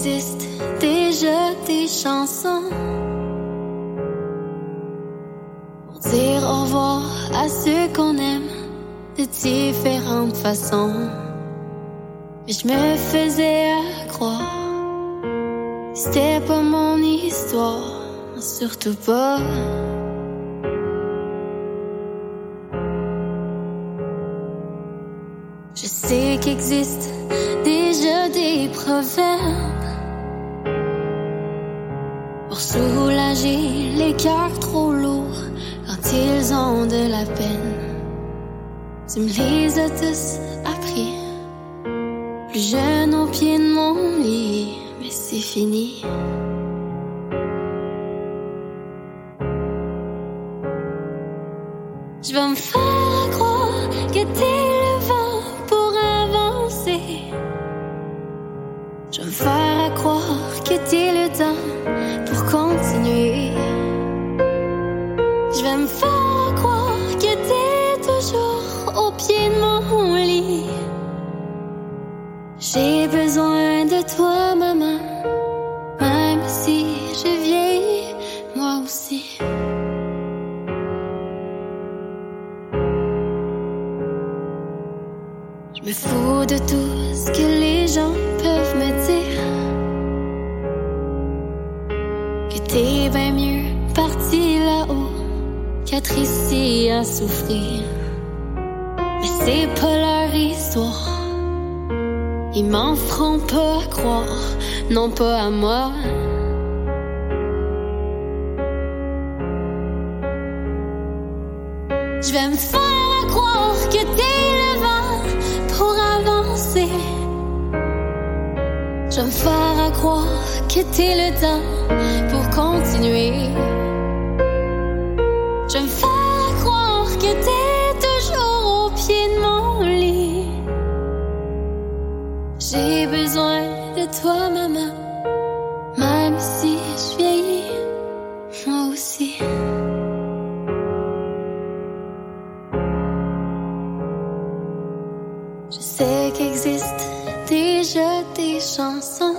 existe déjà des chansons pour dire au revoir à ceux qu'on aime de différentes façons. Mais je me faisais croire que c'était pas mon histoire, surtout pas. Je sais qu'existe déjà des proverbes pour soulager les cœurs trop lourds quand ils ont de la peine. Tu me les as tous appris, plus jeune au pied de mon lit, mais c'est fini. Je vais me faire croire que t'es le vent pour avancer. Je vais me faire croire que t'es le temps pour continuer. Je vais me faire croire que t'es toujours au pied de mon lit. J'ai besoin de toi, maman, même si je vieillis, moi aussi. Je me fous de tout ce que les gens peuvent me dire, que t'es bien mieux parti là-haut qu'être ici à souffrir. Mais c'est pas leur histoire, ils m'en feront pas croire, non pas à moi. Je vais me faire croire que t'es le vent pour avancer. Je vais me faire croire que t'es le temps pour continuer. Je vais me faire croire que t'es toujours au pied de mon lit. J'ai besoin de toi, maman, même si je vieillis, moi aussi. Je sais qu'existe déjà des chansons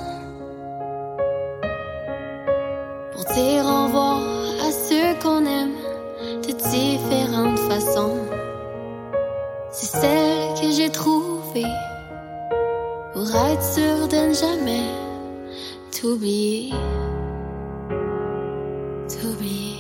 pour dire au revoir à ceux qu'on aime de différentes façons. C'est celle que j'ai trouvée pour être sûre de ne jamais t'oublier, t'oublier.